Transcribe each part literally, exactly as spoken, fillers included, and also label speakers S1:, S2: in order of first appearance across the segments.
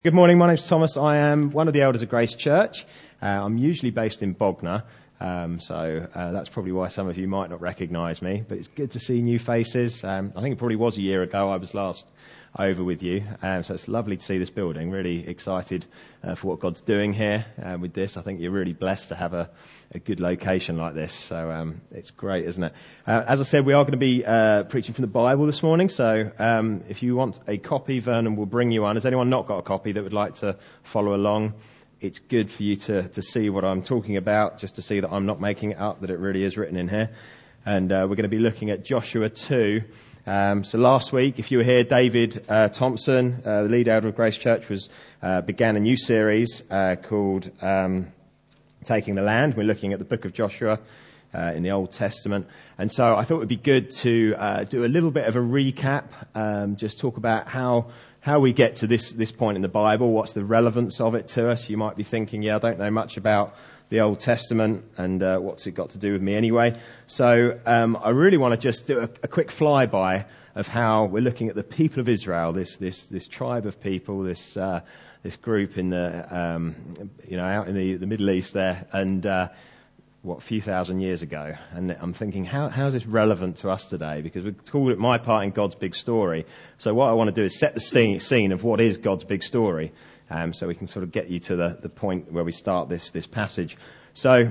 S1: Good morning, my name's Thomas. I am one of the elders of Grace Church. Uh, I'm usually based in Bognor, um, so uh, that's probably why some of you might not recognise me, but it's good to see new faces. Um, I think it probably was a year ago I was last over with you, um, so it's lovely to see this building. Really excited uh, for what God's doing here uh, with this. I think you're really blessed to have a, a good location like this, so um, it's great, isn't it? Uh, as I said, we are going to be uh, preaching from the Bible this morning, so um, if you want a copy, Vernon will bring you one. Has anyone not got a copy that would like to follow along? It's good for you to, to see what I'm talking about, just to see that I'm not making it up, that it really is written in here. And uh, we're going to be looking at Joshua two. Um, so last week, if you were here, David uh, Thompson, uh, the lead elder of Grace Church, was uh, began a new series uh, called um, Taking the Land. We're looking at the book of Joshua uh, in the Old Testament. And so I thought it would be good to uh, do a little bit of a recap, um, just talk about how how we get to this, this point in the Bible, what's the relevance of it to us. You might be thinking, yeah, I don't know much about the Old Testament, and uh, what's it got to do with me anyway? So um, I really want to just do a, a quick flyby of how we're looking at the people of Israel, this this this tribe of people, this uh, this group in the um, you know out in the, the Middle East there, and uh, what a few thousand years ago. And I'm thinking, how how is this relevant to us today? Because we called it my part in God's big story. So what I want to do is set the scene of what is God's big story. Um, so we can sort of get you to the, the point where we start this, this passage. So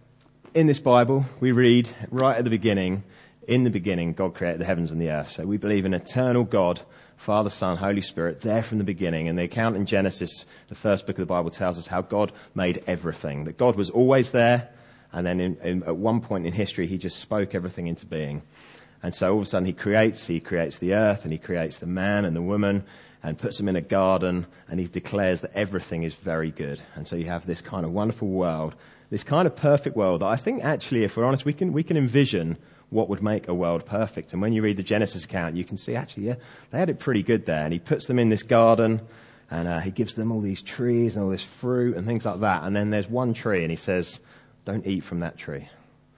S1: in this Bible, we read right at the beginning, in the beginning, God created the heavens and the earth. So we believe in eternal God, Father, Son, Holy Spirit, there from the beginning. And the account in Genesis, the first book of the Bible, tells us how God made everything. That God was always there, and then in, in, at one point in history, he just spoke everything into being. And so all of a sudden he creates, he creates the earth, and he creates the man and the woman, and puts them in a garden, and he declares that everything is very good. And so you have this kind of wonderful world, this kind of perfect world that I think actually, if we're honest, we can we can envision what would make a world perfect. And when you read the Genesis account, you can see actually, yeah, they had it pretty good there. And he puts them in this garden, and uh, he gives them all these trees and all this fruit and things like that. And then there's one tree, and he says, don't eat from that tree.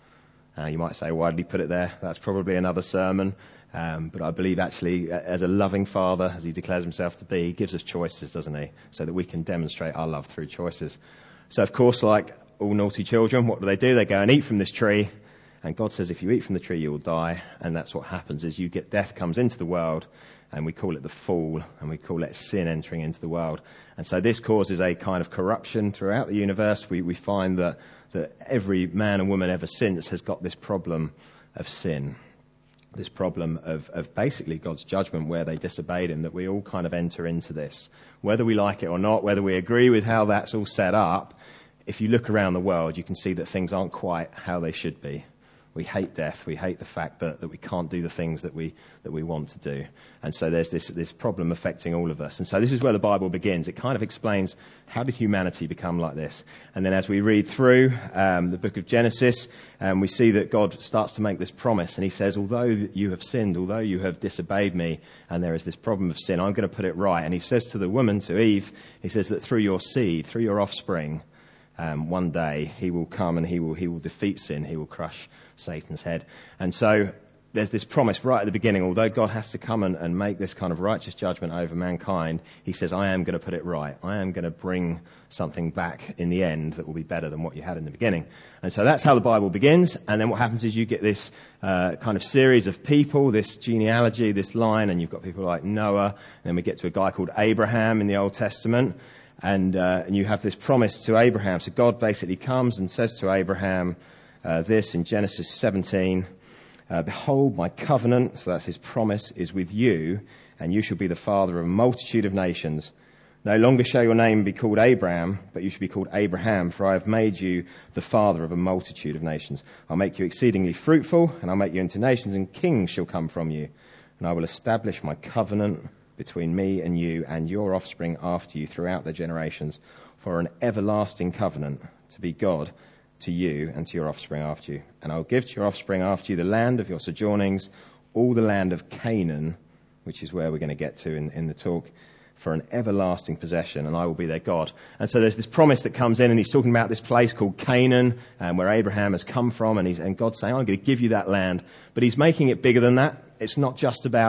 S1: Uh, you might say, why did he put it there? That's probably another sermon. Um, but I believe actually, as a loving father, as he declares himself to be, he gives us choices, doesn't he? So that we can demonstrate our love through choices. So of course, like all naughty children, what do they do? They go and eat from this tree. And God says, if you eat from the tree, you will die. And that's what happens is you get death comes into the world, and we call it the fall, and we call it sin entering into the world. And so this causes a kind of corruption throughout the universe. We, we find that, that every man and woman ever since has got this problem of sin. This problem of, of basically God's judgment where they disobeyed him, that we all kind of enter into this. Whether we like it or not, whether we agree with how that's all set up, if you look around the world, you can see that things aren't quite how they should be. We hate death. We hate the fact that, that we can't do the things that we that we want to do. And so there's this this problem affecting all of us. And so this is where the Bible begins. It kind of explains how did humanity become like this. And then as we read through um, the book of Genesis, um, we see that God starts to make this promise. And he says, although you have sinned, although you have disobeyed me, and there is this problem of sin, I'm going to put it right. And he says to the woman, to Eve, he says that through your seed, through your offspring, Um, one day he will come and he will he will defeat sin. He will crush Satan's head. And so there's this promise right at the beginning. Although God has to come and, and make this kind of righteous judgment over mankind, he says, I am going to put it right. I am going to bring something back in the end that will be better than what you had in the beginning. And so that's how the Bible begins. And then what happens is you get this uh, kind of series of people, this genealogy, this line, and you've got people like Noah. And then we get to a guy called Abraham in the Old Testament. And, uh, and you have this promise to Abraham. So God basically comes and says to Abraham uh, this in Genesis seventeen, uh, behold, my covenant, so that's his promise, is with you, and you shall be the father of a multitude of nations. No longer shall your name be called Abraham, but you shall be called Abraham, for I have made you the father of a multitude of nations. I'll make you exceedingly fruitful, and I'll make you into nations, and kings shall come from you. And I will establish my covenant between me and you and your offspring after you throughout the generations, for an everlasting covenant to be God to you and to your offspring after you. And I will give to your offspring after you the land of your sojournings, all the land of Canaan, which is where we're going to get to in, in the talk, for an everlasting possession, and I will be their God. And so there's this promise that comes in, and he's talking about this place called Canaan, um, where Abraham has come from, and, he's, and God's saying, I'm going to give you that land. But he's making it bigger than that. It's not just about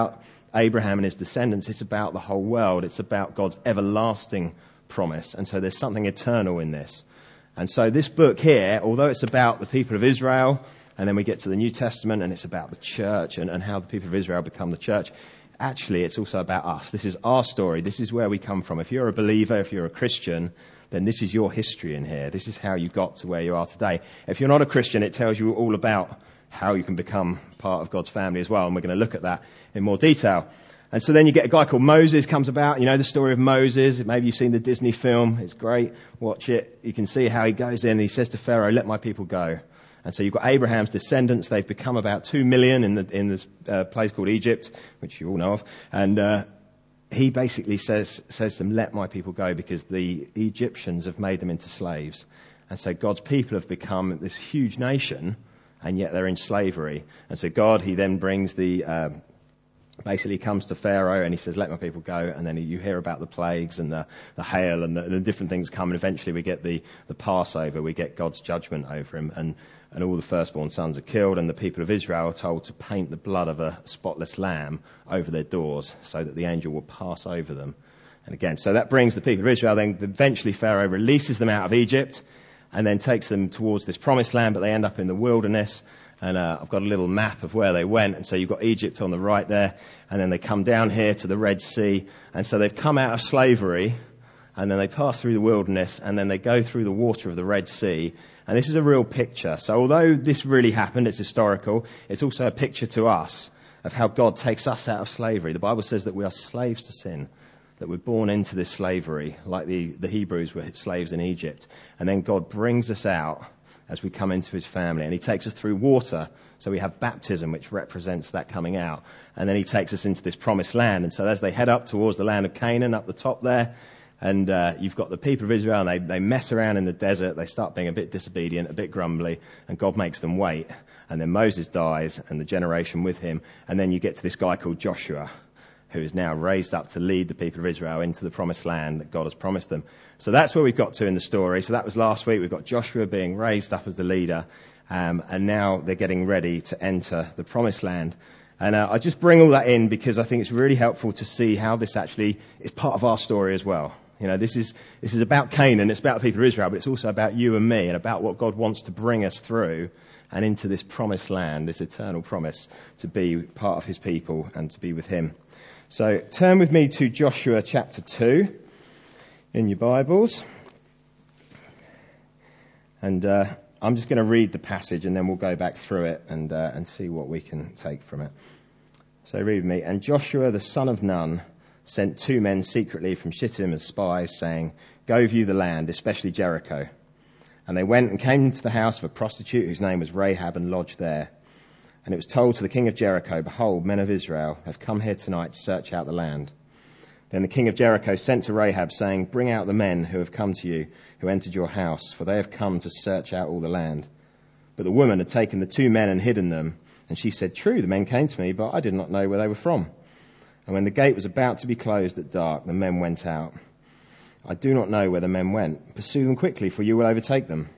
S1: Abraham and his descendants. It's about the whole world. It's about God's everlasting promise. And so there's something eternal in this. And so this book here, although it's about the people of Israel, and then we get to the New Testament and it's about the church and, and how the people of Israel become the church, actually it's also about us. This is our story. This is where we come from. If you're a believer, if you're a Christian, then this is your history in here. This is how you got to where you are today. If you're not a Christian, it tells you all about how you can become part of God's family as well. And we're going to look at that in more detail. And so then you get a guy called Moses comes about. You know the story of Moses. Maybe you've seen the Disney film. It's great. Watch it. You can see how he goes in and he says to Pharaoh, let my people go. And so you've got Abraham's descendants. They've become about two million in the, in this uh, place called Egypt, which you all know of. And uh, he basically says, says to them, let my people go, because the Egyptians have made them into slaves. And so God's people have become this huge nation, and yet they're in slavery. And so God, he then brings the, uh, basically comes to Pharaoh and he says, let my people go. And then you hear about the plagues and the, the hail and the, the different things come. And eventually we get the, the Passover. We get God's judgment over him. And, and all the firstborn sons are killed. And the people of Israel are told to paint the blood of a spotless lamb over their doors so that the angel will pass over them. And again, so that brings the people of Israel. Then eventually Pharaoh releases them out of Egypt and then takes them towards this promised land, but they end up in the wilderness. And uh, I've got a little map of where they went. And so you've got Egypt on the right there. And then they come down here to the Red Sea. And so they've come out of slavery. And then they pass through the wilderness. And then they go through the water of the Red Sea. And this is a real picture. So although this really happened, it's historical, it's also a picture to us of how God takes us out of slavery. The Bible says that we are slaves to sin, that we're born into this slavery, like the, the Hebrews were slaves in Egypt. And then God brings us out as we come into his family. And he takes us through water. So we have baptism, which represents that coming out. And then he takes us into this promised land. And so as they head up towards the land of Canaan, up the top there, and uh, you've got the people of Israel, and they, they mess around in the desert. They start being a bit disobedient, a bit grumbly, and God makes them wait. And then Moses dies, and the generation with him. And then you get to this guy called Joshua, who is now raised up to lead the people of Israel into the promised land that God has promised them. So that's where we've got to in the story. So that was last week. We've got Joshua being raised up as the leader, um, and now they're getting ready to enter the promised land. And uh, I just bring all that in because I think it's really helpful to see how this actually is part of our story as well. You know, this is this is about Canaan, it's about the people of Israel, but it's also about you and me and about what God wants to bring us through and into this promised land, this eternal promise to be part of his people and to be with him. So turn with me to Joshua chapter two in your Bibles. And uh, I'm just going to read the passage and then we'll go back through it and uh, and see what we can take from it. So read with me. And Joshua the son of Nun sent two men secretly from Shittim as spies, saying, go view the land, especially Jericho. And they went and came into the house of a prostitute whose name was Rahab and lodged there. And it was told to the king of Jericho, behold, men of Israel have come here tonight to search out the land. Then the king of Jericho sent to Rahab, saying, bring out the men who have come to you, who entered your house, for they have come to search out all the land. But the woman had taken the two men and hidden them. And she said, true, the men came to me, but I did not know where they were from. And when the gate was about to be closed at dark, the men went out. I do not know where the men went. Pursue them quickly, for you will overtake them.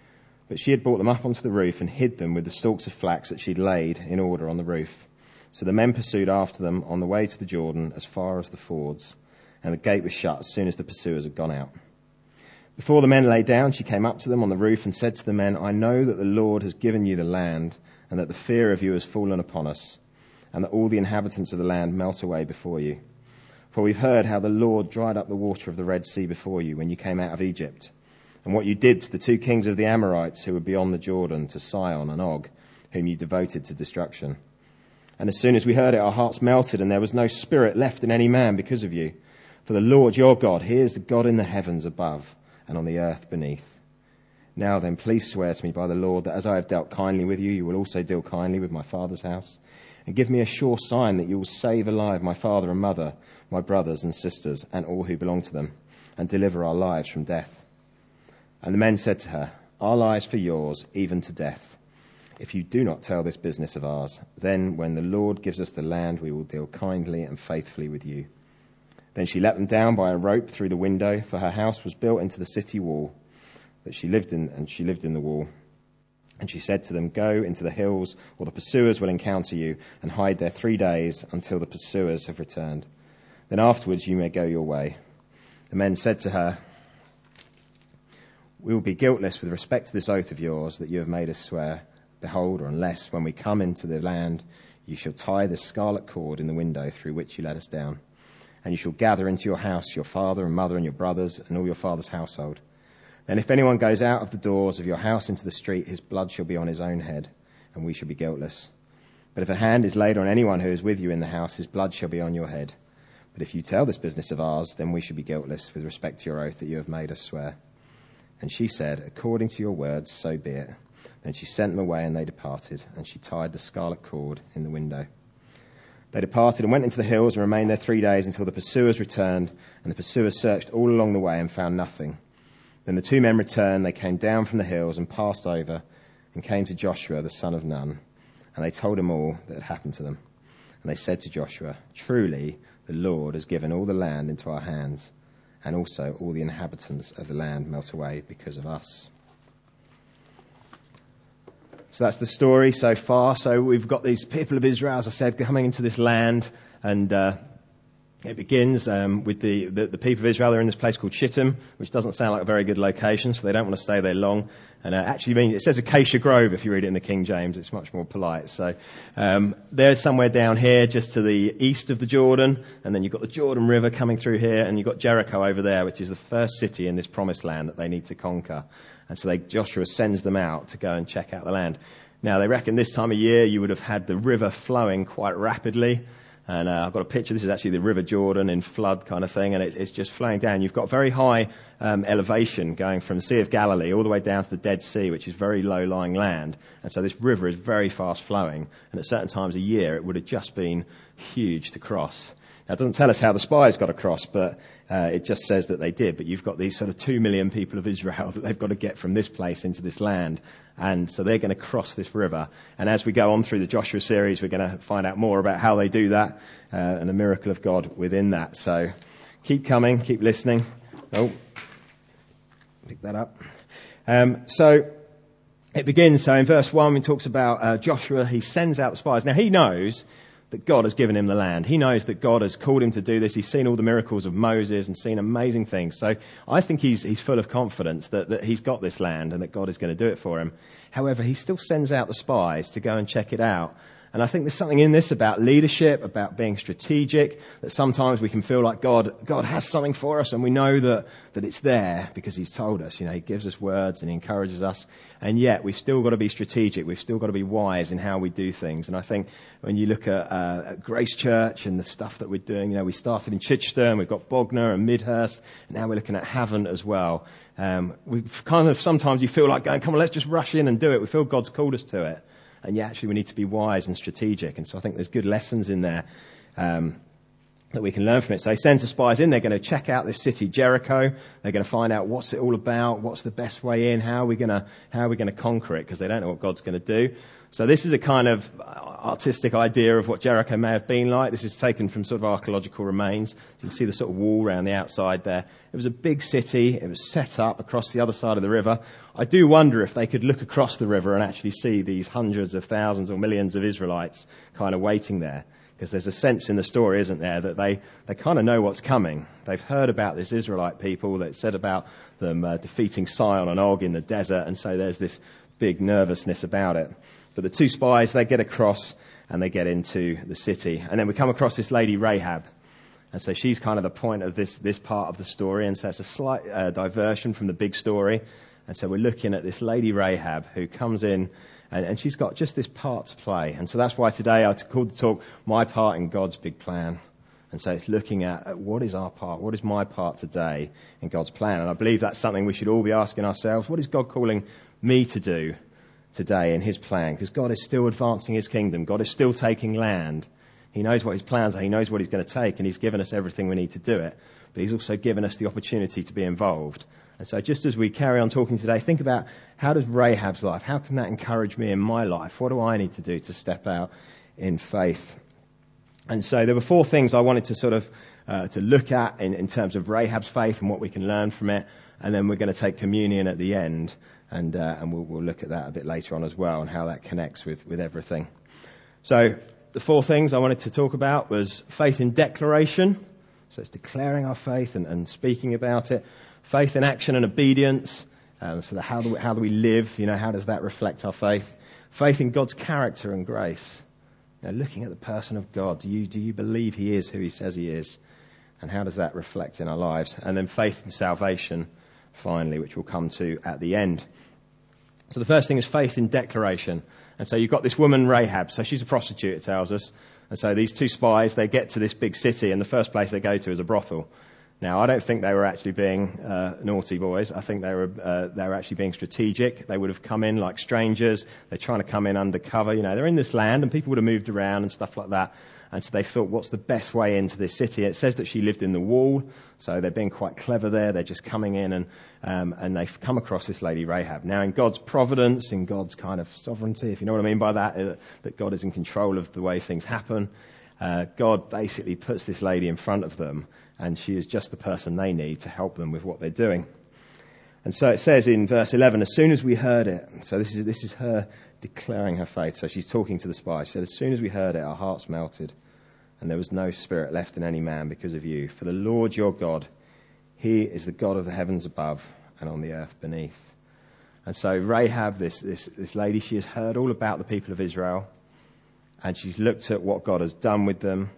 S1: But she had brought them up onto the roof and hid them with the stalks of flax that she'd laid in order on the roof. So the men pursued after them on the way to the Jordan as far as the fords. And the gate was shut as soon as the pursuers had gone out. Before the men lay down, she came up to them on the roof and said to the men, I know that the Lord has given you the land, and that the fear of you has fallen upon us, and that all the inhabitants of the land melt away before you. For we've heard how the Lord dried up the water of the Red Sea before you when you came out of Egypt, and what you did to the two kings of the Amorites who were beyond the Jordan, to Sihon and Og, whom you devoted to destruction. And as soon as we heard it, our hearts melted, and there was no spirit left in any man because of you. For the Lord your God, he is the God in the heavens above and on the earth beneath. Now then, please swear to me by the Lord that as I have dealt kindly with you, you will also deal kindly with my father's house. And give me a sure sign that you will save alive my father and mother, my brothers and sisters, and all who belong to them, and deliver our lives from death. And the men said to her, our lives for yours, even to death. If you do not tell this business of ours, then when the Lord gives us the land, we will deal kindly and faithfully with you. Then she let them down by a rope through the window, for her house was built into the city wall that she lived in, and she lived in the wall. And she said to them, "Go into the hills, or the pursuers will encounter you, and hide there three days until the pursuers have returned. Then afterwards you may go your way." The men said to her, "We will be guiltless with respect to this oath of yours that you have made us swear. Behold, or unless when we come into the land, you shall tie the scarlet cord in the window through which you let us down. And you shall gather into your house your father and mother and your brothers and all your father's household. Then if anyone goes out of the doors of your house into the street, his blood shall be on his own head, and we shall be guiltless. But if a hand is laid on anyone who is with you in the house, his blood shall be on your head. But if you tell this business of ours, then we shall be guiltless with respect to your oath that you have made us swear." And she said, "According to your words, so be it." Then she sent them away, and they departed, and she tied the scarlet cord in the window. They departed and went into the hills and remained there three days until the pursuers returned, and the pursuers searched all along the way and found nothing. Then the two men returned. They came down from the hills and passed over and came to Joshua, the son of Nun, and they told him all that had happened to them. And they said to Joshua, "Truly, the Lord has given all the land into our hands, and also all the inhabitants of the land melt away because of us." So that's the story so far. So we've got these people of Israel, as I said, coming into this land, and uh, it begins um, with the, the, the people of Israel. They're in this place called Shittim, which doesn't sound like a very good location, so they don't want to stay there long. And uh, actually, I mean, it says Acacia Grove if you read it in the King James. It's much more polite. So um, they're somewhere down here, just to the east of the Jordan, and then you've got the Jordan River coming through here, and you've got Jericho over there, which is the first city in this promised land that they need to conquer. And so they, Joshua sends them out to go and check out the land. Now, they reckon this time of year you would have had the river flowing quite rapidly. And uh, I've got a picture. This is actually the River Jordan in flood kind of thing, and it, it's just flowing down. You've got very high um, elevation going from the Sea of Galilee all the way down to the Dead Sea, which is very low-lying land. And so this river is very fast flowing. And at certain times of year, it would have just been huge to cross. Now, it doesn't tell us how the spies got across, but uh, it just says that they did. But you've got these sort of two million people of Israel that they've got to get from this place into this land. And so they're going to cross this river. And as we go on through the Joshua series, we're going to find out more about how they do that uh, and the miracle of God within that. So keep coming, keep listening. Oh, pick that up. Um, so it begins. So in verse one, it talks about uh, Joshua. He sends out the spies. Now, he knows that God has given him the land. He knows that God has called him to do this. He's seen all the miracles of Moses and seen amazing things. So I think he's he's full of confidence that, that he's got this land and that God is going to do it for him. However, he still sends out the spies to go and check it out. And I think there's something in this about leadership, about being strategic, that sometimes we can feel like God God has something for us and we know that, that it's there because he's told us. You know, he gives us words and he encourages us. And yet we've still got to be strategic. We've still got to be wise in how we do things. And I think when you look at, uh, at Grace Church and the stuff that we're doing, you know, we started in Chichester and we've got Bognor and Midhurst. And now we're looking at Havant as well. Um, we kind of, sometimes you feel like going, come on, let's just rush in and do it. We feel God's called us to it. And yet, actually, we need to be wise and strategic. And so I think there's good lessons in there um, that we can learn from it. So he sends the spies in. They're going to check out this city, Jericho. They're going to find out what's it all about, what's the best way in, how are we going to how are we going to conquer it, because they don't know what God's going to do. So this is a kind of artistic idea of what Jericho may have been like. This is taken from sort of archaeological remains. You can see the sort of wall around the outside there. It was a big city. It was set up across the other side of the river. I do wonder if they could look across the river and actually see these hundreds of thousands or millions of Israelites kind of waiting there. Because there's a sense in the story, isn't there, that they, they kind of know what's coming. They've heard about this Israelite people that said about them uh, defeating Sihon and Og in the desert, and so there's this big nervousness about it. But the two spies, they get across and they get into the city. And then we come across this lady Rahab. And so she's kind of the point of this, this part of the story. And so it's a slight uh, diversion from the big story. And so we're looking at this lady Rahab who comes in and, and she's got just this part to play. And so that's why today I called the talk, My Part in God's Big Plan. And so it's looking at, at what is our part? What is my part today in God's plan? And I believe that's something we should all be asking ourselves. What is God calling me to do today in his plan? Because God is still advancing his kingdom. God is still taking land. He knows what his plans are. He knows what he's going to take, and he's given us everything we need to do it. But he's also given us the opportunity to be involved. And so just as we carry on talking today, think about, how does Rahab's life, how can that encourage me in my life? What do I need to do to step out in faith? And so there were four things I wanted to sort of uh, to look at in, in terms of Rahab's faith and what we can learn from it. And then we're going to take communion at the end, and uh, and we'll, we'll look at that a bit later on as well, and how that connects with, with everything. So the four things I wanted to talk about was faith in declaration. So it's declaring our faith and, and speaking about it. Faith in action and obedience. Um, so the, how do we, how do we live? You know, how does that reflect our faith? Faith in God's character and grace. You know, looking at the person of God. Do you do you believe He is who He says He is? And how does that reflect in our lives? And then faith in salvation, finally, which we'll come to at the end. So the first thing is faith in declaration. And so you've got this woman, Rahab. So she's a prostitute, it tells us. And so these two spies, they get to this big city, and the first place they go to is a brothel. Now, I don't think they were actually being uh, naughty boys. I think they were uh, they were actually being strategic. They would have come in like strangers. They're trying to come in undercover. You know, they're in this land, and people would have moved around and stuff like that. And so they thought, what's the best way into this city? It says that she lived in the wall, so they're being quite clever there. They're just coming in, and um, and they've come across this lady Rahab. Now, in God's providence, in God's kind of sovereignty, if you know what I mean by that, uh, that God is in control of the way things happen, uh, God basically puts this lady in front of them, and she is just the person they need to help them with what they're doing. And so it says in verse eleven, as soon as we heard it, so this is this is her declaring her faith. So she's talking to the spies. She said, as soon as we heard it, our hearts melted, and there was no spirit left in any man because of you. For the Lord your God, He is the God of the heavens above and on the earth beneath. And so Rahab, this, this, this lady, she has heard all about the people of Israel, and she's looked at what God has done with them,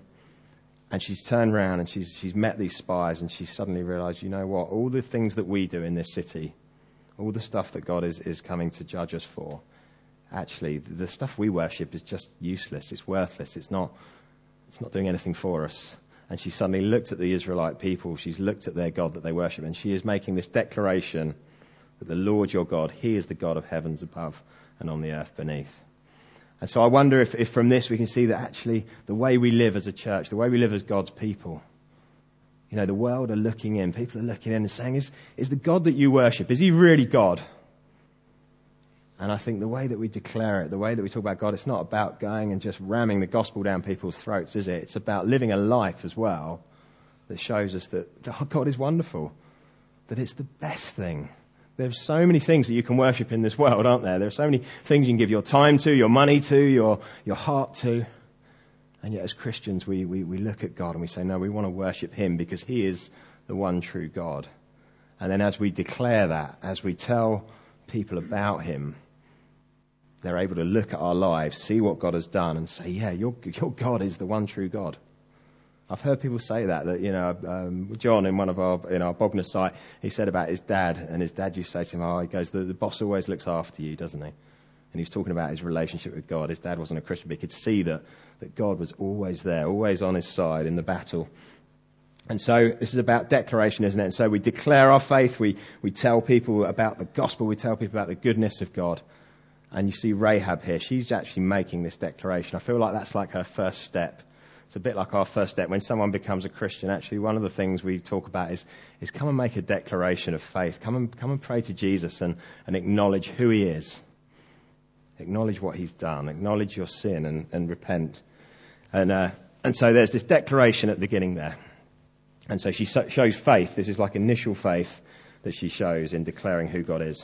S1: and she's turned around and she's, she's met these spies, and she's suddenly realised, you know what, all the things that we do in this city, all the stuff that God is, is coming to judge us for, actually, the stuff we worship is just useless. It's worthless. It's not, it's not doing anything for us. And she suddenly looked at the Israelite people. She's looked at their God that they worship, and she is making this declaration that the Lord your God, He is the God of heavens above and on the earth beneath. And so I wonder if, if from this we can see that actually the way we live as a church, the way we live as God's people, you know, the world are looking in, people are looking in and saying, is, is the God that you worship, is He really God? And I think the way that we declare it, the way that we talk about God, it's not about going and just ramming the gospel down people's throats, is it? It's about living a life as well that shows us that, that God is wonderful, that it's the best thing. There's so many things that you can worship in this world, aren't there? There are so many things you can give your time to, your money to, your, your heart to. And yet as Christians, we, we, we look at God and we say, no, we want to worship Him because He is the one true God. And then as we declare that, as we tell people about Him, they're able to look at our lives, see what God has done, and say, yeah, your, your God is the one true God. I've heard people say that, that, you know, um, John in one of our, in our Bognor site, he said about his dad, and his dad used to say to him, oh, he goes, the, the boss always looks after you, doesn't he? And he was talking about his relationship with God. His dad wasn't a Christian, but he could see that, that God was always there, always on his side in the battle. And so this is about declaration, isn't it? And so we declare our faith, we, we tell people about the gospel, we tell people about the goodness of God. And you see Rahab here, she's actually making this declaration. I feel like that's like her first step. It's a bit like our first step. When someone becomes a Christian, actually one of the things we talk about is, is come and make a declaration of faith. Come and come and pray to Jesus and, and acknowledge who He is. Acknowledge what He's done. Acknowledge your sin and, and repent. And uh, and so there's this declaration at the beginning there. And so she so- shows faith. This is like initial faith that she shows in declaring who God is.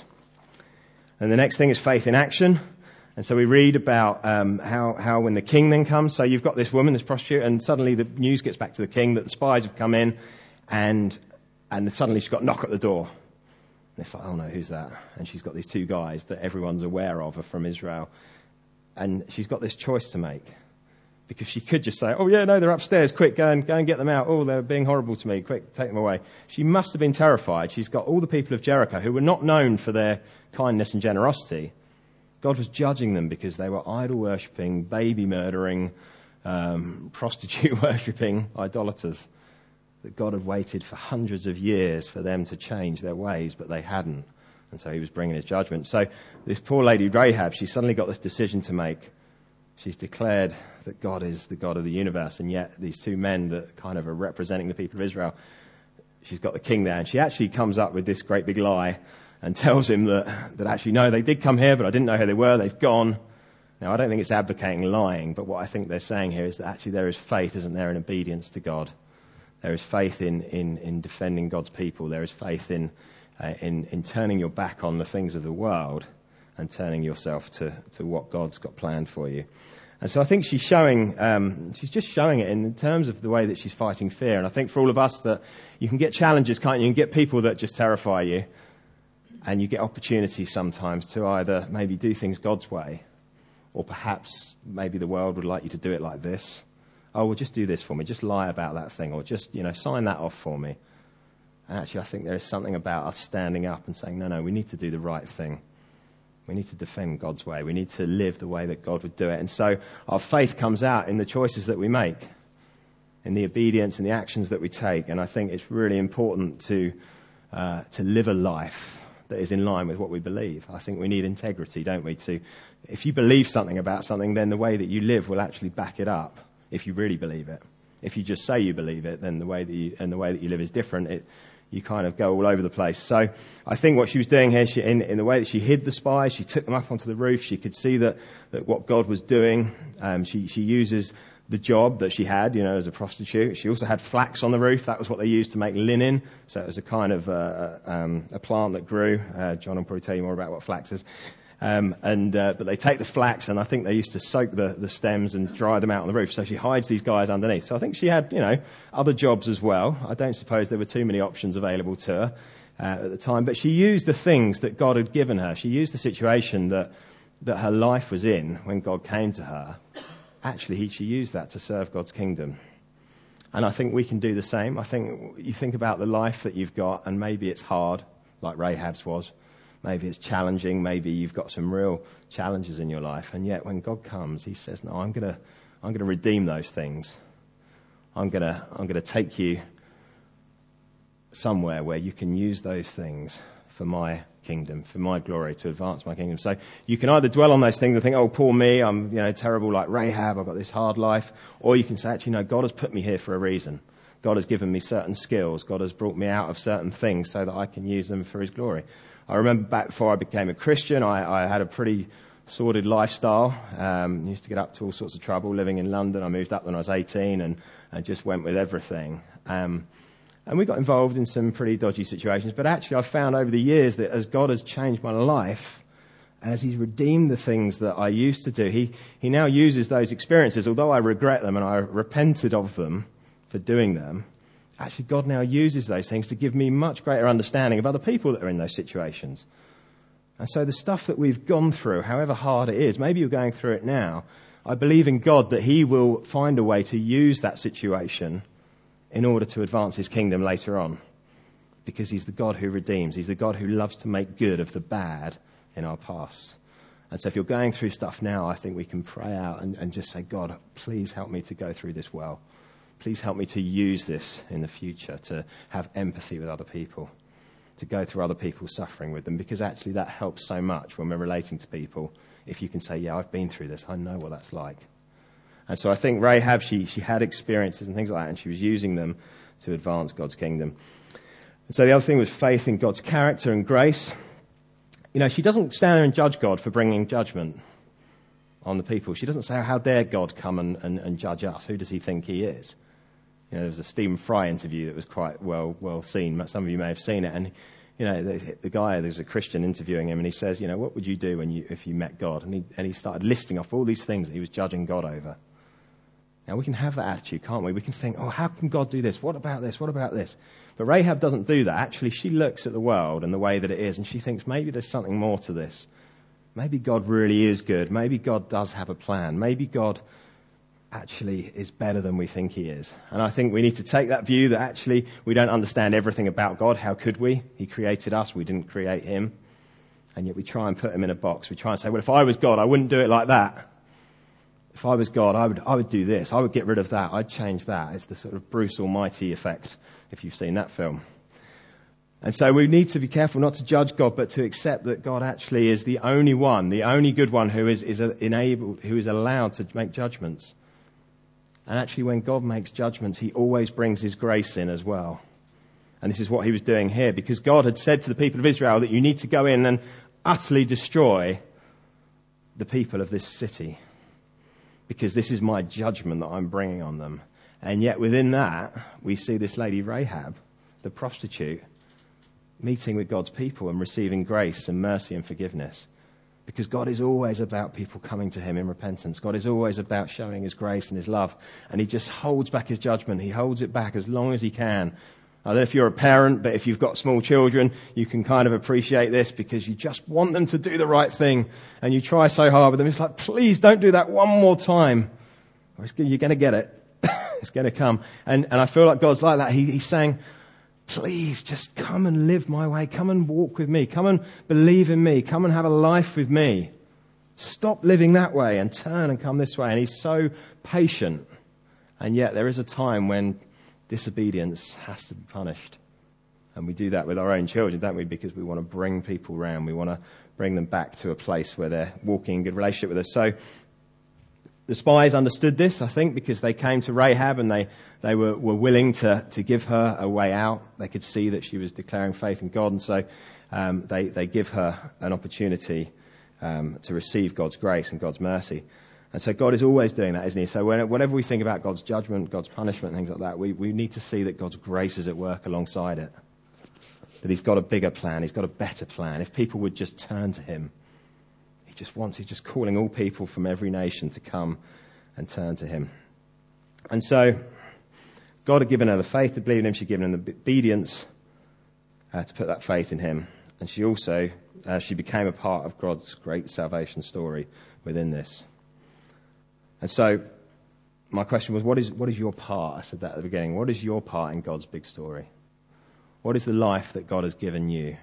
S1: And the next thing is faith in action. And so we read about um, how, how when the king then comes, so you've got this woman, this prostitute, and suddenly the news gets back to the king that the spies have come in, and and suddenly she's got a knock at the door. And it's like, oh no, who's that? And she's got these two guys that everyone's aware of are from Israel. And she's got this choice to make. Because she could just say, oh yeah, no, they're upstairs, quick, go and, go and get them out. Oh, they're being horrible to me, quick, take them away. She must have been terrified. She's got all the people of Jericho who were not known for their kindness and generosity. God was judging them because they were idol-worshipping, baby-murdering, um, prostitute-worshipping idolaters. That God had waited for hundreds of years for them to change their ways, but they hadn't. And so He was bringing His judgment. So this poor lady, Rahab, she suddenly got this decision to make. She's declared that God is the God of the universe, and yet these two men that kind of are representing the people of Israel, she's got the king there, and she actually comes up with this great big lie and tells him that, that actually, no, they did come here, but I didn't know who they were, they've gone. Now, I don't think it's advocating lying, but what I think they're saying here is that actually there is faith, isn't there, in obedience to God. There is faith in, in, in defending God's people. There is faith in, uh, in, in turning your back on the things of the world and turning yourself to, to what God's got planned for you. And so I think she's showing, um, she's just showing it in terms of the way that she's fighting fear. And I think for all of us that you can get challenges, can't you? You can get people that just terrify you. And you get opportunities sometimes to either maybe do things God's way, or perhaps maybe the world would like you to do it like this. Oh, well, just do this for me. Just lie about that thing, or just, you know, sign that off for me. And actually, I think there is something about us standing up and saying, no, no, we need to do the right thing. We need to defend God's way. We need to live the way that God would do it. And so our faith comes out in the choices that we make, in the obedience and the actions that we take. And I think it's really important to uh, to live a life that is in line with what we believe. I think we need integrity, don't we? To, if you believe something about something, then the way that you live will actually back it up. If you really believe it, if you just say you believe it, then the way that you and the way that you live is different. It, you kind of go all over the place. So I think what she was doing here, she, in, in the way that she hid the spies, she took them up onto the roof. She could see that, that what God was doing. Um, she, she uses the job that she had, you know, as a prostitute. She also had flax on the roof. That was what they used to make linen. So it was a kind of uh, um, a plant that grew. Uh, John will probably tell you more about what flax is. Um, and uh, but they take the flax, and I think they used to soak the, the stems and dry them out on the roof. So she hides these guys underneath. So I think she had, you know, other jobs as well. I don't suppose there were too many options available to her uh, at the time. But she used the things that God had given her. She used the situation that that her life was in when God came to her. Actually, he, she used that to serve God's kingdom. And I think we can do the same. I think you think about the life that you've got, and maybe it's hard, like Rahab's was. Maybe it's challenging. Maybe you've got some real challenges in your life. And yet when God comes, he says, no, I'm going to I'm going to redeem those things. I'm going to I'm going to take you somewhere where you can use those things for my kingdom, for my glory, to advance my kingdom. So you can either dwell on those things and think, oh, poor me, I'm, you know, terrible like Rahab, I've got this hard life. Or you can say, actually, no, God has put me here for a reason. God has given me certain skills. God has brought me out of certain things so that I can use them for his glory. I remember back before I became a Christian, I, I had a pretty sordid lifestyle. Um, used to get up to all sorts of trouble living in London. I moved up when I was eighteen and, and just went with everything. Um, and we got involved in some pretty dodgy situations. But actually, I've found over the years that as God has changed my life, as he's redeemed the things that I used to do, he, he now uses those experiences, although I regret them and I repented of them for doing them. Actually, God now uses those things to give me much greater understanding of other people that are in those situations. And so the stuff that we've gone through, however hard it is, maybe you're going through it now, I believe in God that he will find a way to use that situation in order to advance his kingdom later on. Because he's the God who redeems. He's the God who loves to make good of the bad in our past. And so if you're going through stuff now, I think we can pray out and, and just say, God, please help me to go through this well. Please help me to use this in the future, to have empathy with other people, to go through other people's suffering with them, because actually that helps so much when we're relating to people. If you can say, yeah, I've been through this, I know what that's like. And so I think Rahab, she, she had experiences and things like that, and she was using them to advance God's kingdom. And so the other thing was faith in God's character and grace. You know, she doesn't stand there and judge God for bringing judgment on the people. She doesn't say, how dare God come and, and, and judge us? Who does he think he is? You know, there was a Stephen Fry interview that was quite well well seen. Some of you may have seen it. And, you know, the, the guy, there's a Christian interviewing him, and he says, you know, what would you do when you if you met God? And he, and he started listing off all these things that he was judging God over. Now, we can have that attitude, can't we? We can think, oh, how can God do this? What about this? What about this? But Rahab doesn't do that. Actually, she looks at the world and the way that it is, and she thinks maybe there's something more to this. Maybe God really is good. Maybe God does have a plan. Maybe God actually is better than we think he is. And I think we need to take that view that actually we don't understand everything about God. How could we? He created us. We didn't create him. And yet we try and put him in a box. We try and say, well, if I was God, I wouldn't do it like that. If I was God, I would I would do this. I would get rid of that. I'd change that. It's the sort of Bruce Almighty effect, if you've seen that film. And so we need to be careful not to judge God, but to accept that God actually is the only one, the only good one who is, is enabled, who is allowed to make judgments. And actually when God makes judgments, he always brings his grace in as well. And this is what he was doing here, because God had said to the people of Israel that you need to go in and utterly destroy the people of this city, because this is my judgment that I'm bringing on them. And yet within that, we see this lady Rahab, the prostitute, meeting with God's people and receiving grace and mercy and forgiveness. Because God is always about people coming to him in repentance. God is always about showing his grace and his love. And he just holds back his judgment. He holds it back as long as he can. I don't know if you're a parent, but if you've got small children, you can kind of appreciate this because you just want them to do the right thing. And you try so hard with them. It's like, please don't do that one more time. Or it's, you're going to get it. It's going to come. And, and I feel like God's like that. He, he's saying, please just come and live my way. Come and walk with me. Come and believe in me. Come and have a life with me. Stop living that way and turn and come this way. And he's so patient. And yet there is a time when disobedience has to be punished. And we do that with our own children, don't we? Because we want to bring people round. We want to bring them back to a place where they're walking in good relationship with us. So the spies understood this, I think, because they came to Rahab and they, they were, were willing to, to give her a way out. They could see that she was declaring faith in God, and so um, they, they give her an opportunity um, to receive God's grace and God's mercy. And so God is always doing that, isn't he? So when, whenever we think about God's judgment, God's punishment, and things like that, we, we need to see that God's grace is at work alongside it. That he's got a bigger plan, he's got a better plan. If people would just turn to him, just wants, he's just calling all people from every nation to come and turn to him. And so God had given her the faith to believe in him. She'd given her the obedience uh, to put that faith in him. And she also, uh, she became a part of God's great salvation story within this. And so my question was, what is, what is your part? I said that at the beginning. What is your part in God's big story? What is the life that God has given you?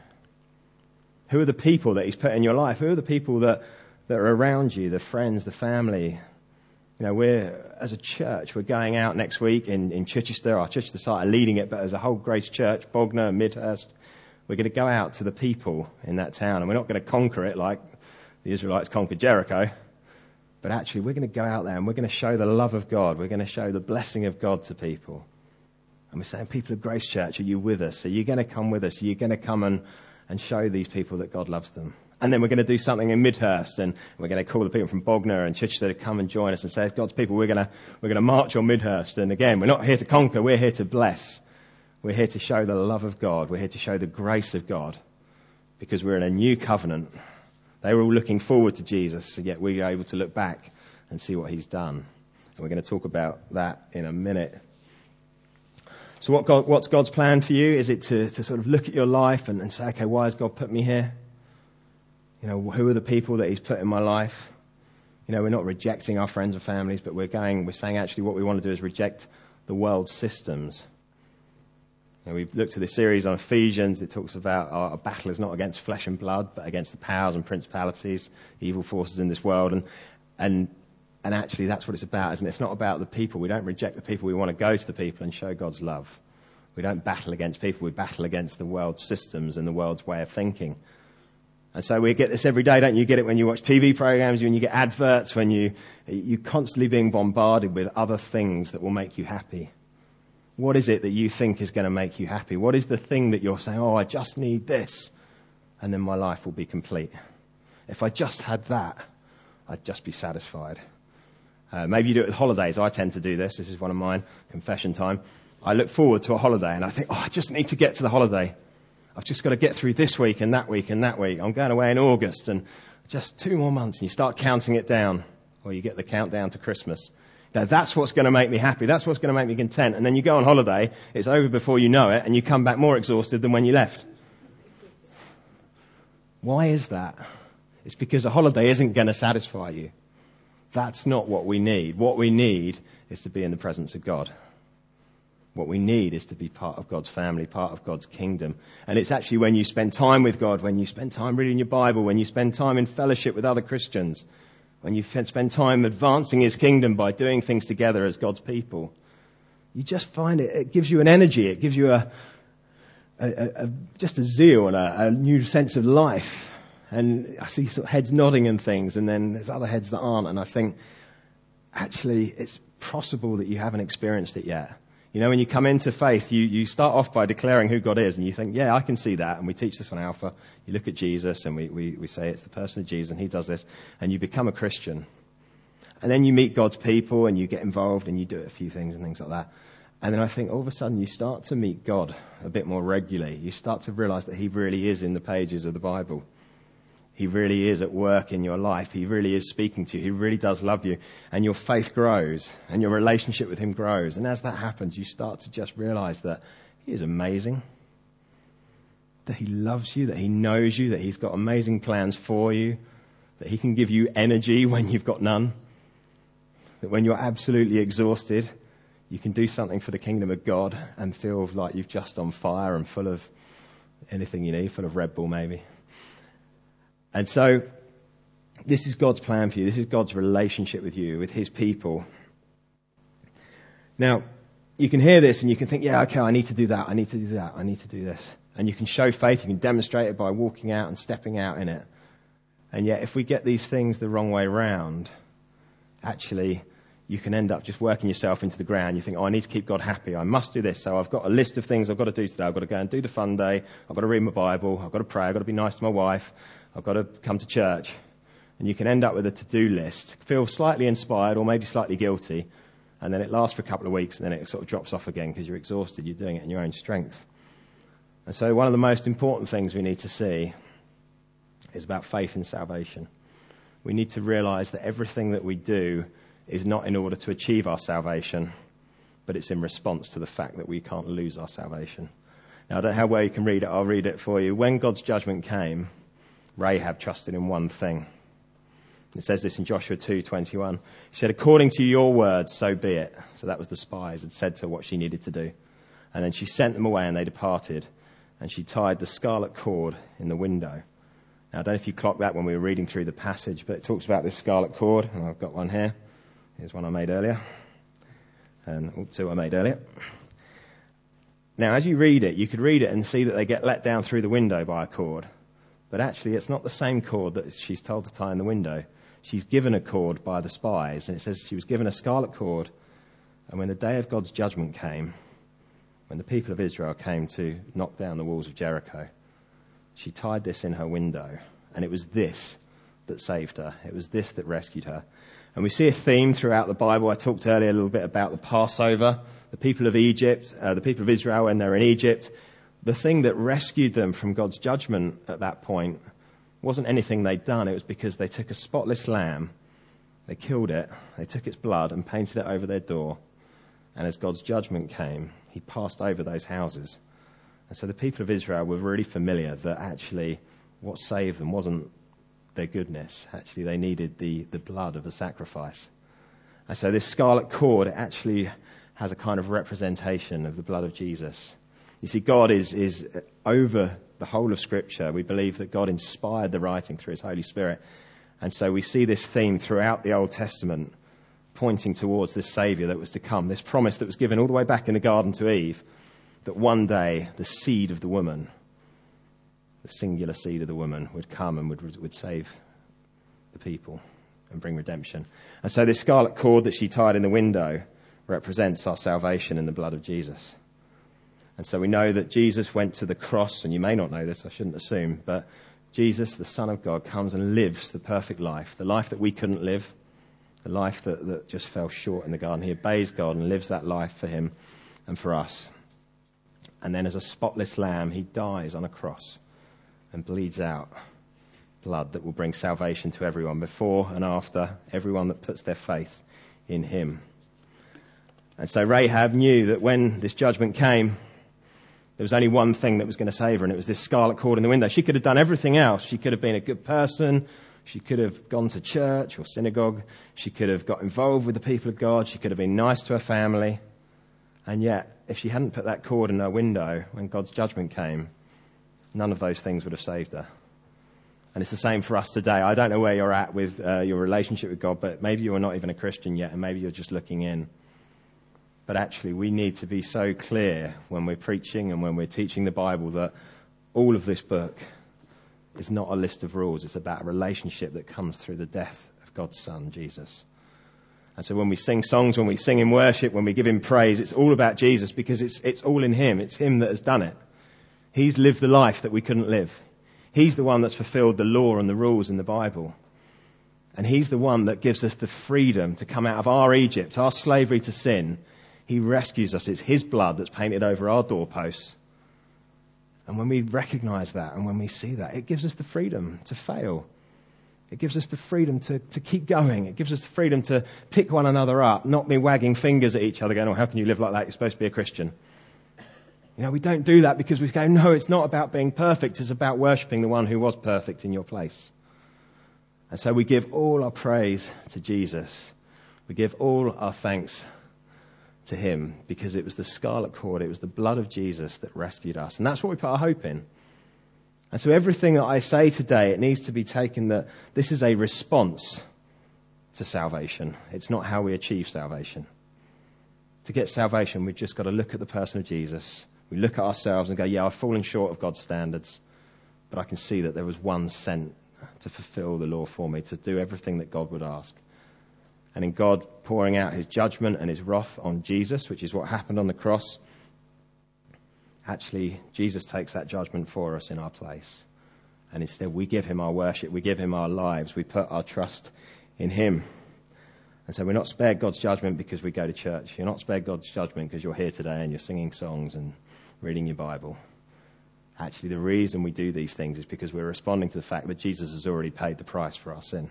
S1: Who are the people that he's put in your life? Who are the people that, that are around you, the friends, the family? You know, we're, as a church, we're going out next week in, in Chichester. Our Chichester site are leading it, but as a whole Grace Church, Bognor, Midhurst, we're going to go out to the people in that town. And we're not going to conquer it like the Israelites conquered Jericho. But actually, we're going to go out there and we're going to show the love of God. We're going to show the blessing of God to people. And we're saying, people of Grace Church, are you with us? Are you going to come with us? Are you going to come and and show these people that God loves them? And then we're going to do something in Midhurst, and we're going to call the people from Bognor and Chichester to come and join us and say, as God's people, we're going to we're going to march on Midhurst. And again, we're not here to conquer, we're here to bless. We're here to show the love of God. We're here to show the grace of God, because we're in a new covenant. They were all looking forward to Jesus, and yet we are able to look back and see what he's done. And we're going to talk about that in a minute. So what God, what's God's plan for you? Is it to, to sort of look at your life and, and say, okay, why has God put me here? You know, who are the people that he's put in my life? You know, we're not rejecting our friends and families, but we're going, we're saying actually what we want to do is reject the world's systems. You know, we've looked at this series on Ephesians. It talks about our, our battle is not against flesh and blood, but against the powers and principalities, evil forces in this world. And, and, And actually, that's what it's about, isn't it? It's not about the people. We don't reject the people. We want to go to the people and show God's love. We don't battle against people. We battle against the world's systems and the world's way of thinking. And so we get this every day, don't you? You get it when you watch T V programs, when you get adverts, when you, you're constantly being bombarded with other things that will make you happy. What is it that you think is going to make you happy? What is the thing that you're saying, oh, I just need this, and then my life will be complete? If I just had that, I'd just be satisfied. Uh, maybe you do it with holidays. I tend to do this. This is one of mine, confession time. I look forward to a holiday and I think, oh, I just need to get to the holiday. I've just got to get through this week and that week and that week. I'm going away in August and just two more months, and you start counting it down, or you get the countdown to Christmas. Now, that's what's going to make me happy. That's what's going to make me content. And then you go on holiday, it's over before you know it, and you come back more exhausted than when you left. Why is that? It's because a holiday isn't going to satisfy you. That's not what we need. What we need is to be in the presence of God. What we need is to be part of God's family, part of God's kingdom. And it's actually when you spend time with God, when you spend time reading your Bible, when you spend time in fellowship with other Christians, when you spend time advancing his kingdom by doing things together as God's people, you just find it, it gives you an energy, it gives you a, a, a, a just a zeal and a, a new sense of life. And I see sort of heads nodding and things, and then there's other heads that aren't. And I think, actually, it's possible that you haven't experienced it yet. You know, when you come into faith, you, you start off by declaring who God is, and you think, yeah, I can see that. And we teach this on Alpha. You look at Jesus, and we, we, we say it's the person of Jesus, and he does this. And you become a Christian. And then you meet God's people and you get involved and you do a few things and things like that. And then I think all of a sudden you start to meet God a bit more regularly. You start to realize that he really is in the pages of the Bible. He really is at work in your life. He really is speaking to you. He really does love you. And your faith grows and your relationship with him grows. And as that happens, you start to just realize that he is amazing. That he loves you, that he knows you, that he's got amazing plans for you, that he can give you energy when you've got none, that when you're absolutely exhausted, you can do something for the kingdom of God and feel like you've just on fire and full of anything you need, full of Red Bull maybe. And so this is God's plan for you. This is God's relationship with you, with his people. Now, you can hear this and you can think, yeah, okay, I need to do that. I need to do that. I need to do this. And you can show faith, you can demonstrate it by walking out and stepping out in it. And yet, if we get these things the wrong way round, actually, you can end up just working yourself into the ground. You think, oh, I need to keep God happy. I must do this. So I've got a list of things I've got to do today. I've got to go and do the fun day. I've got to read my Bible. I've got to pray. I've got to be nice to my wife. I've got to come to church. And you can end up with a to-do list, feel slightly inspired or maybe slightly guilty, and then it lasts for a couple of weeks, and then it sort of drops off again because you're exhausted. You're doing it in your own strength. And so one of the most important things we need to see is about faith in salvation. We need to realize that everything that we do is not in order to achieve our salvation, but it's in response to the fact that we can't lose our salvation. Now, I don't know how well you can read it. I'll read it for you. When God's judgment came, Rahab trusted in one thing. It says this in Joshua two twenty-one. She said, according to your words, so be it. So that was the spies had said to her what she needed to do. And then she sent them away and they departed. And she tied the scarlet cord in the window. Now, I don't know if you clocked that when we were reading through the passage, but it talks about this scarlet cord. And I've got one here. Here's one I made earlier. And oh, two I made earlier. Now, as you read it, you could read it and see that they get let down through the window by a cord. But actually, it's not the same cord that she's told to tie in the window. She's given a cord by the spies. And it says she was given a scarlet cord. And when the day of God's judgment came, when the people of Israel came to knock down the walls of Jericho, she tied this in her window. And it was this that saved her. It was this that rescued her. And we see a theme throughout the Bible. I talked earlier a little bit about the Passover. The people of Egypt, uh, the people of Israel when they're in Egypt, the thing that rescued them from God's judgment at that point wasn't anything they'd done. It was because they took a spotless lamb, they killed it, they took its blood and painted it over their door. And as God's judgment came, he passed over those houses. And so the people of Israel were really familiar that actually what saved them wasn't their goodness. Actually, they needed the, the blood of a sacrifice. And so this scarlet cord actually has a kind of representation of the blood of Jesus. You see, God is, is over the whole of Scripture. We believe that God inspired the writing through his Holy Spirit. And so we see this theme throughout the Old Testament, pointing towards this Saviour that was to come, this promise that was given all the way back in the garden to Eve, that one day the seed of the woman, the singular seed of the woman, would come and would, would save the people and bring redemption. And so this scarlet cord that she tied in the window represents our salvation in the blood of Jesus. And so we know that Jesus went to the cross, and you may not know this, I shouldn't assume, but Jesus, the Son of God, comes and lives the perfect life, the life that we couldn't live, the life that, that just fell short in the garden. He obeys God and lives that life for him and for us. And then as a spotless lamb, he dies on a cross and bleeds out blood that will bring salvation to everyone, before and after, everyone that puts their faith in him. And so Rahab knew that when this judgment came, there was only one thing that was going to save her, and it was this scarlet cord in the window. She could have done everything else. She could have been a good person. She could have gone to church or synagogue. She could have got involved with the people of God. She could have been nice to her family. And yet, if she hadn't put that cord in her window when God's judgment came, none of those things would have saved her. And it's the same for us today. I don't know where you're at with uh, your relationship with God, but maybe you're not even a Christian yet, and maybe you're just looking in. But actually, we need to be so clear when we're preaching and when we're teaching the Bible that all of this book is not a list of rules. It's about a relationship that comes through the death of God's Son, Jesus. And so when we sing songs, when we sing in worship, when we give him praise, it's all about Jesus, because it's it's all in him. It's him that has done it. He's lived the life that we couldn't live. He's the one that's fulfilled the law and the rules in the Bible. And he's the one that gives us the freedom to come out of our Egypt, our slavery to sin. He rescues us. It's his blood that's painted over our doorposts. And when we recognize that and when we see that, it gives us the freedom to fail. It gives us the freedom to, to keep going. It gives us the freedom to pick one another up, not be wagging fingers at each other going, oh, how can you live like that? You're supposed to be a Christian. You know, we don't do that because we go, no, it's not about being perfect. It's about worshipping the one who was perfect in your place. And so we give all our praise to Jesus. We give all our thanks to him because it was the scarlet cord, it was the blood of Jesus that rescued us. And that's what we put our hope in. And so everything that I say today, it needs to be taken that this is a response to salvation. It's not how we achieve salvation. To get salvation, we've just got to look at the person of Jesus. We look at ourselves and go, yeah, I've fallen short of God's standards, but I can see that there was one sent to fulfill the law for me, to do everything that God would ask. And in God pouring out his judgment and his wrath on Jesus, which is what happened on the cross, actually, Jesus takes that judgment for us in our place. And instead, we give him our worship, we give him our lives, we put our trust in him. And so we're not spared God's judgment because we go to church. You're not spared God's judgment because you're here today and you're singing songs and reading your Bible. Actually, the reason we do these things is because we're responding to the fact that Jesus has already paid the price for our sin.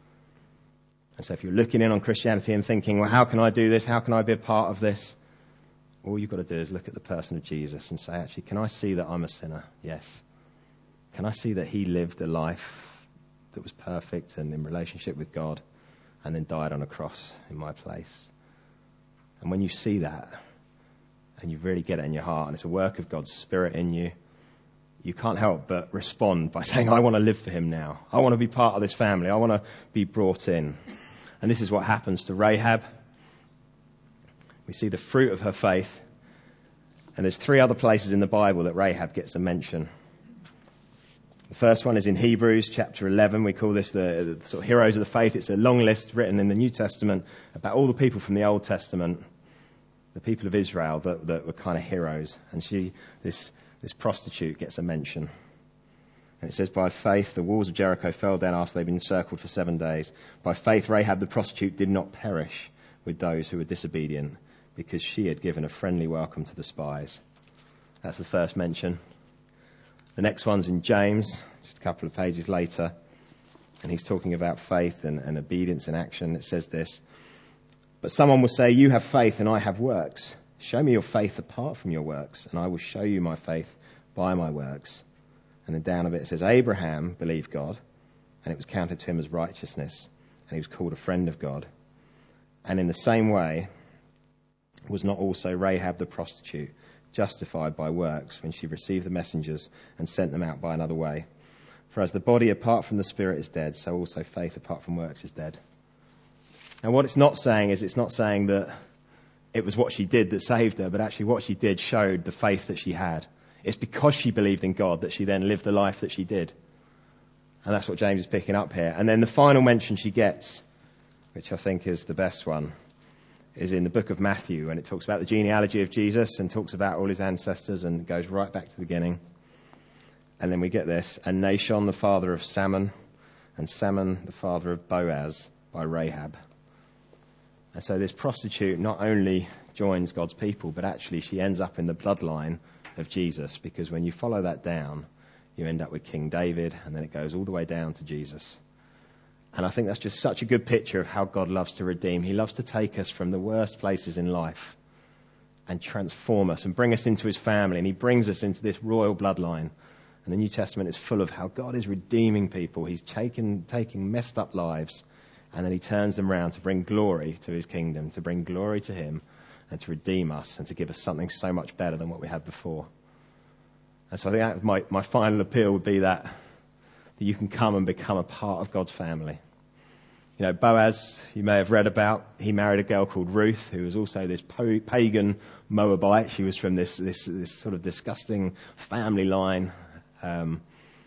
S1: And so if you're looking in on Christianity and thinking, well, how can I do this? How can I be a part of this? All you've got to do is look at the person of Jesus and say, actually, can I see that I'm a sinner? Yes. Can I see that he lived a life that was perfect and in relationship with God and then died on a cross in my place? And when you see that and you really get it in your heart and it's a work of God's Spirit in you, you can't help but respond by saying, I want to live for him now. I want to be part of this family. I want to be brought in. And this is what happens to Rahab. We see the fruit of her faith. And there's three other places in the Bible that Rahab gets a mention. The first one is in Hebrews chapter eleven. We call this the, the sort of heroes of the faith. It's a long list written in the New Testament about all the people from the Old Testament, the people of Israel that, that were kind of heroes. And she, this, this prostitute gets a mention. And it says, by faith, the walls of Jericho fell down after they'd been encircled for seven days. By faith, Rahab the prostitute did not perish with those who were disobedient, because she had given a friendly welcome to the spies. That's the first mention. The next one's in James, just a couple of pages later. And he's talking about faith and, and obedience in action. It says this, but someone will say, you have faith and I have works. Show me your faith apart from your works, and I will show you my faith by my works. And then down a bit it says, Abraham believed God, and it was counted to him as righteousness, and he was called a friend of God. And in the same way, was not also Rahab the prostitute justified by works when she received the messengers and sent them out by another way? For as the body apart from the spirit is dead, so also faith apart from works is dead. Now what it's not saying is it's not saying that it was what she did that saved her, but actually what she did showed the faith that she had. It's because she believed in God that she then lived the life that she did. And that's what James is picking up here. And then the final mention she gets, which I think is the best one, is in the book of Matthew, and it talks about the genealogy of Jesus and talks about all his ancestors and goes right back to the beginning. And then we get this, and Nahshon, the father of Salmon, and Salmon, the father of Boaz, by Rahab. And so this prostitute not only joins God's people, but actually she ends up in the bloodline of Jesus, because when you follow that down, you end up with King David, and then it goes all the way down to Jesus. And I think that's just such a good picture of how God loves to redeem. He loves to take us from the worst places in life and transform us and bring us into his family, and he brings us into this royal bloodline. And the New Testament is full of how God is redeeming people. He's taken, taking messed up lives, and then he turns them around to bring glory to his kingdom, to bring glory to him, and to redeem us and to give us something so much better than what we had before. And so I think that my, my final appeal would be that, that you can come and become a part of God's family. You know, Boaz, you may have read about, he married a girl called Ruth, who was also this po- pagan Moabite. She was from this, this, this sort of disgusting family line. Um,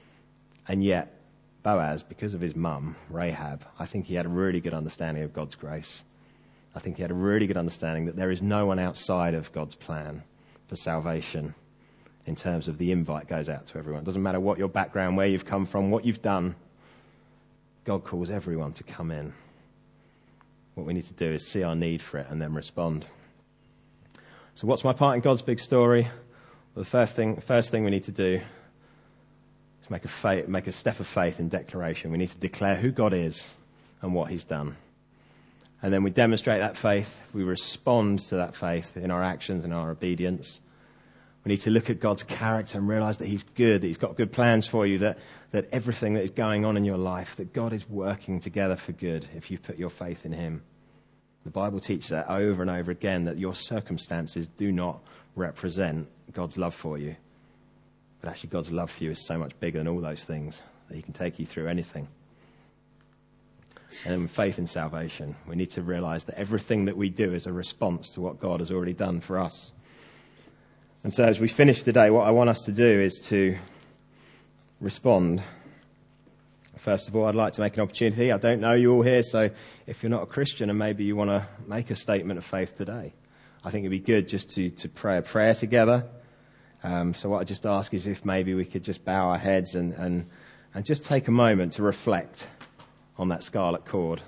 S1: and yet, Boaz, because of his mum, Rahab, I think he had a really good understanding of God's grace. I think he had a really good understanding that there is no one outside of God's plan for salvation in terms of the invite goes out to everyone. It doesn't matter what your background, where you've come from, what you've done. God calls everyone to come in. What we need to do is see our need for it and then respond. So what's my part in God's big story? Well, the first thing, first thing we need to do is make a, faith, make a step of faith in declaration. We need to declare who God is and what he's done. And then we demonstrate that faith. We respond to that faith in our actions and our obedience. We need to look at God's character and realize that he's good, that he's got good plans for you, that, that everything that is going on in your life, that God is working together for good if you put your faith in him. The Bible teaches that over and over again, that your circumstances do not represent God's love for you. But actually God's love for you is so much bigger than all those things, that he can take you through anything. And then with faith in salvation, we need to realize that everything that we do is a response to what God has already done for us. And so as we finish today, what I want us to do is to respond. First of all, I'd like to make an opportunity. I don't know you all here, so if you're not a Christian and maybe you want to make a statement of faith today, I think it'd be good just to, to pray a prayer together. Um, so what I just ask is if maybe we could just bow our heads and, and, and just take a moment to reflect on that scarlet cord.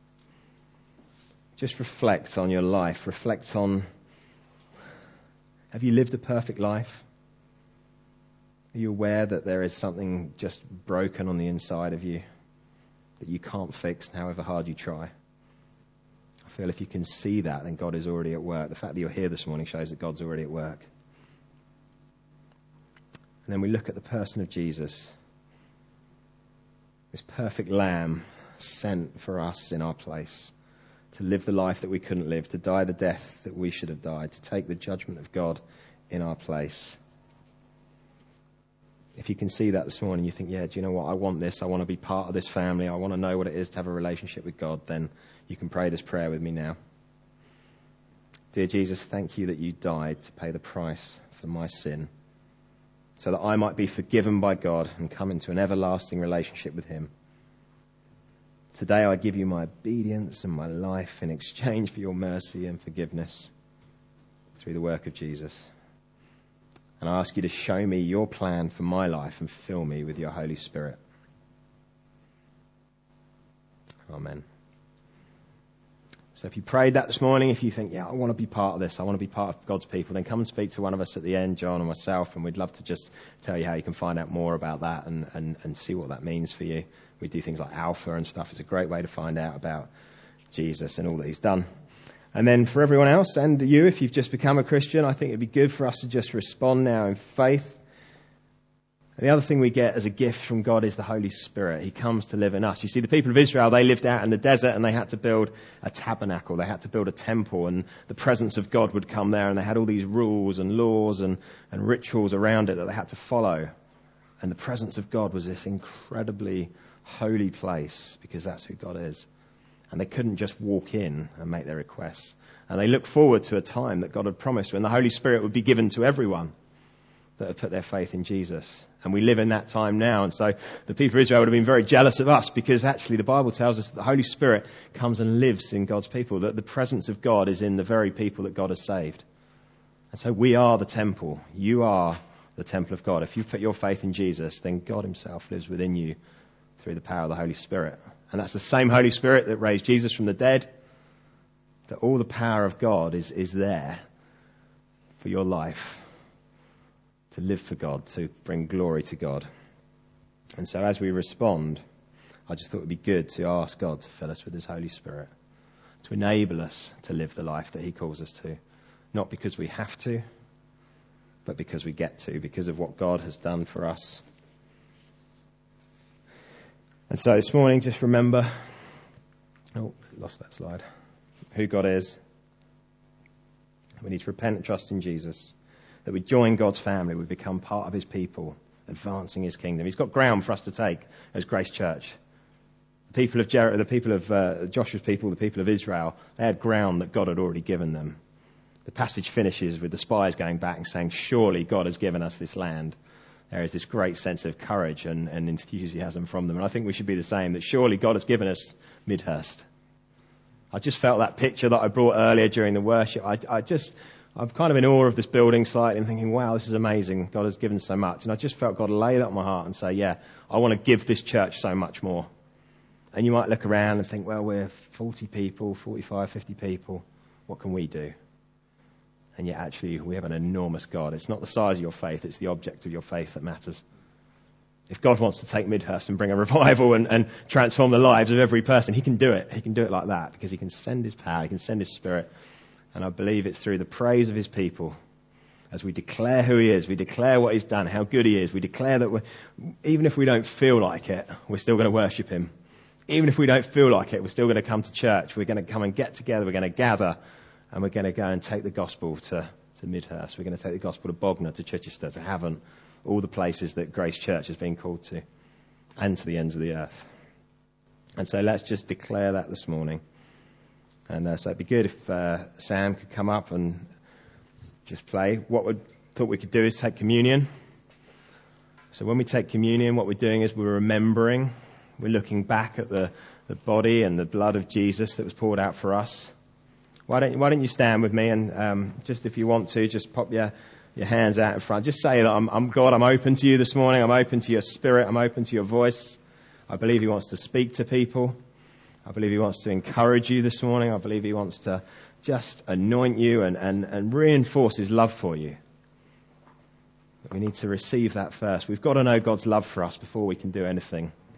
S1: Just reflect on your life. Reflect on, have you lived a perfect life? Are you aware that there is something just broken on the inside of you that you can't fix however hard you try? I feel if you can see that, then God is already at work. The fact that you're here this morning shows that God's already at work. And then we look at the person of Jesus, this perfect lamb sent for us in our place, to live the life that we couldn't live, to die the death that we should have died, to take the judgment of God in our place. If you can see that this morning, you think, yeah, do you know what? I want this. I want to be part of this family. I want to know what it is to have a relationship with God. Then you can pray this prayer with me now. Dear Jesus, thank you that you died to pay the price for my sin, so that I might be forgiven by God and come into an everlasting relationship with him. Today I give you my obedience and my life in exchange for your mercy and forgiveness through the work of Jesus. And I ask you to show me your plan for my life and fill me with your Holy Spirit. Amen. So if you prayed that this morning, if you think, yeah, I want to be part of this, I want to be part of God's people, then come and speak to one of us at the end, John or myself, and we'd love to just tell you how you can find out more about that and, and, and see what that means for you. We do things like Alpha and stuff. It's a great way to find out about Jesus and all that he's done. And then for everyone else, and you, if you've just become a Christian, I think it'd be good for us to just respond now in faith. And the other thing we get as a gift from God is the Holy Spirit. He comes to live in us. You see, the people of Israel, they lived out in the desert and they had to build a tabernacle. They had to build a temple, and the presence of God would come there, and they had all these rules and laws and, and rituals around it that they had to follow. And the presence of God was this incredibly holy place, because that's who God is. And they couldn't just walk in and make their requests. And they looked forward to a time that God had promised when the Holy Spirit would be given to everyone that had put their faith in Jesus. And we live in that time now. And so the people of Israel would have been very jealous of us, because actually the Bible tells us that the Holy Spirit comes and lives in God's people, that the presence of God is in the very people that God has saved. And so we are the temple. You are the temple of God. If you put your faith in Jesus, then God himself lives within you through the power of the Holy Spirit. And that's the same Holy Spirit that raised Jesus from the dead, that all the power of God is, is there for your life, to live for God, to bring glory to God. And so as we respond, I just thought it would be good to ask God to fill us with his Holy Spirit, to enable us to live the life that he calls us to, not because we have to, but because we get to, because of what God has done for us. And so this morning, just remember, oh, lost that slide, who God is. We need to repent and trust in Jesus, that we join God's family, we become part of his people, advancing his kingdom. He's got ground for us to take as Grace Church. The people of Jer- the people of uh, Joshua's people, the people of Israel, they had ground that God had already given them. The passage finishes with the spies going back and saying, surely God has given us this land. There is this great sense of courage and, and enthusiasm from them. And I think we should be the same, that surely God has given us Midhurst. I just felt that picture that I brought earlier during the worship. I, I just, I'm kind of in awe of this building slightly and thinking, wow, this is amazing. God has given so much. And I just felt God lay that on my heart and say, yeah, I want to give this church so much more. And you might look around and think, well, we're forty people, forty-five, fifty people. What can we do? And yet actually we have an enormous God. It's not the size of your faith, it's the object of your faith that matters. If God wants to take Midhurst and bring a revival and, and transform the lives of every person, he can do it. He can do it like that because he can send his power, he can send his spirit. And I believe it's through the praise of his people as we declare who he is, we declare what he's done, how good he is. We declare that we're, even if we don't feel like it, we're still going to worship him. Even if we don't feel like it, we're still going to come to church. We're going to come and get together. We're going to gather and we're going to go and take the gospel to, to Midhurst. We're going to take the gospel to Bognor, to Chichester, to Havant, all the places that Grace Church has been called to, and to the ends of the earth. And so let's just declare that this morning. And uh, so it'd be good if uh, Sam could come up and just play. What we thought we could do is take communion. So when we take communion, what we're doing is we're remembering, we're looking back at the, the body and the blood of Jesus that was poured out for us. Why don't, why don't you stand with me and um, just if you want to, just pop your... your hands out in front. Just say that I'm, I'm God, I'm open to you this morning. I'm open to your spirit. I'm open to your voice. I believe he wants to speak to people. I believe he wants to encourage you this morning. I believe he wants to just anoint you and, and, and reinforce his love for you. But we need to receive that first. We've got to know God's love for us before we can do anything.